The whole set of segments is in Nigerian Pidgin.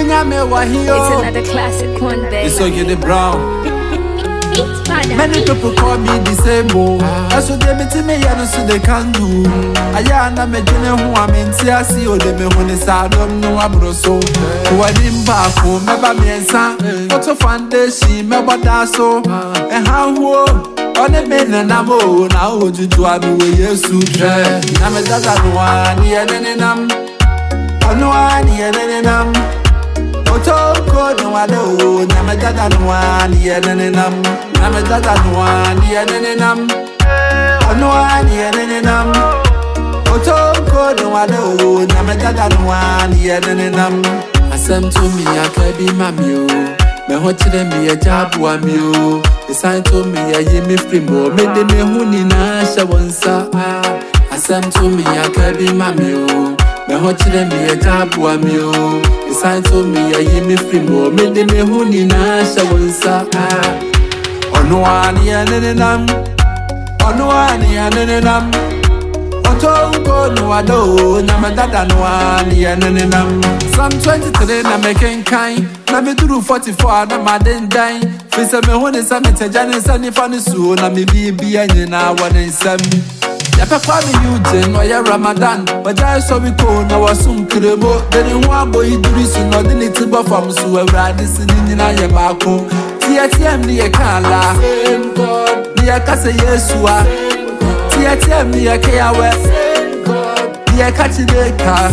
It's another classic one, baby. It's so get it brown. It's fun. Many people call me the same boy. That's what they me to me, and so they can do. I am me doing who I'm in. See, I see you, they me when it's I don't know about so. Who I didn't back home, never me and son. What a foundation, me but that's so. And how on the men and I'm old now. Would you do I be with you soon? I'm a dad one, yeah, and I'm. I know I need an am. Otoko no I know. I'm a dad one, yeah, and I'm. I'm a dad one, yeah, and I'm. I know I need an am. Otoko no I know. I'm a dad one, yeah, and I'm. I sent to me, I can't be my mule. Me hoche dem me a job wa me o. The sign to me a ye me free more. Me de me huni na sha wonsa. Asem to me a kabi ma me o. Me hoche dem me a job wa me o. The sign to me a ye me free more. Me de me huni na sha wonsa. Ono ani anenam. Ono ani anenam. Otongo no ado na me dada no ani anenam. Psalm 23 na me kenkan. Na me duru 44 na ma den dan. Fisa me hone sa me tejane sa ni fa ni suo na me bibia nyina wone nsam. Ya papa me Eugene no ya Ramadan. Bajai so we ko na wasum krebo. Deni ho aboyi duru su no de ni tiba fam so awrade sini nyina ye baako. TTM ni ye kala. Same God. Ni ya kase Yesua. TTM ni ye kayawe. Ni ye kachi deka.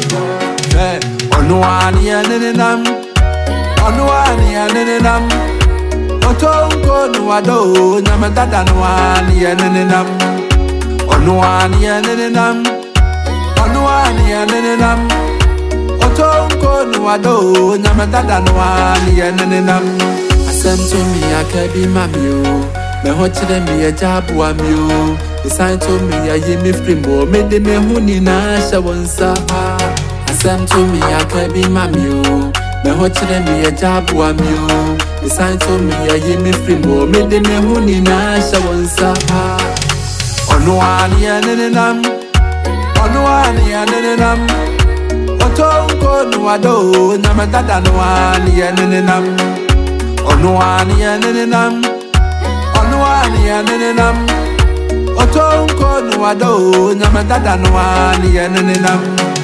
Ono ani anenam. Ono ani anenam. Otongo no ado. Nyama dada no ani anenam. Ono ani anenam. Ono ani anenam. Otongo no ado. Nyama dada no ani anenam. Asem to me a kabi mami o. Me hoche dem me a job wa mi o. The sign to me a ye me free more. Me de me huni na sha wonsa. Asem to me a kabi mami o. Me hoche dem me a job wa mi o. The sign to me a ye me free more. Me de me huni na sha wonsa. Ono ani anenam. Ono ani anenam. Otongo no ado. Nyama dada no ani anenam. Ono ani anenam. Ono ani anenam. Otongo no ado. Nyama dada no ani anenam.